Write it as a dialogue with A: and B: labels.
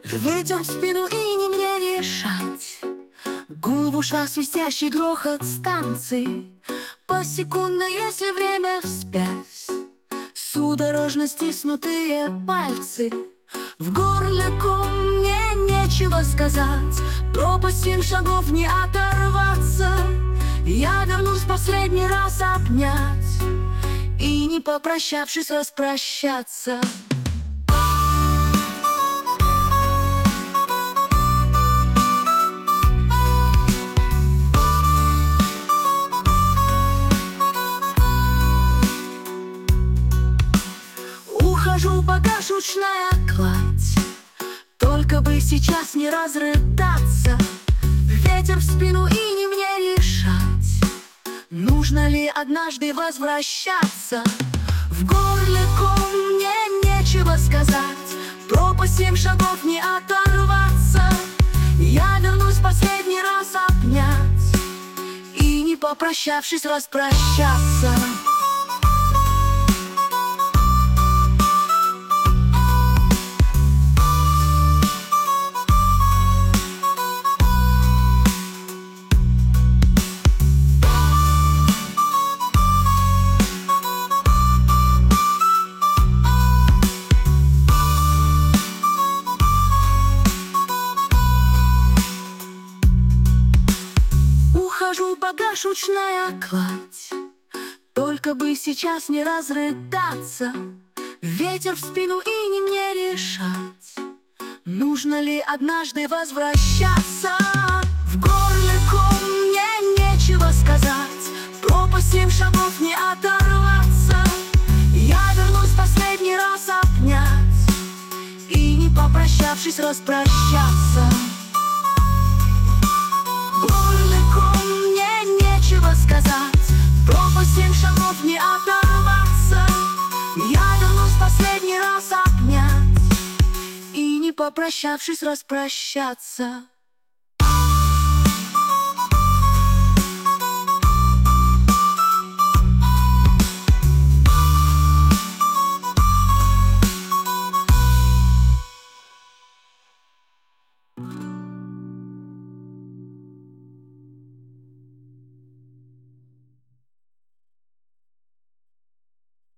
A: Ветер в спину и не мне решать. Гул в ушах, свистящий грохот станций. Посекундно, если время вспять. Судорожно стиснутые пальцы. В горле ком, мне нечего сказать. Пропасть 7 шагов не оторваться. Я вернусь последний раз обнять и, не попрощавшись, распрощаться. Ухожу, пока шучная кладь, только бы сейчас не разрыдаться. Ветер в спину и не мне решать, нужно ли однажды возвращаться. В горле ком, мне нечего сказать. Пропасть 7 шагов не оторваться. Я вернусь последний раз обнять и, не попрощавшись, распрощаться. Ухожу, пока шучная кладь, только бы сейчас не разрыдаться. Ветер в спину и не мне решать, нужно ли однажды возвращаться. В горле ком, мне нечего сказать. Пропасть 7 шагов не оторваться. Я вернусь последний раз обнять и, не попрощавшись, распрощаться. Сказать, пропасть 7 шагов не оторваться. Я вернусь последний раз обнять и, не попрощавшись, распрощаться.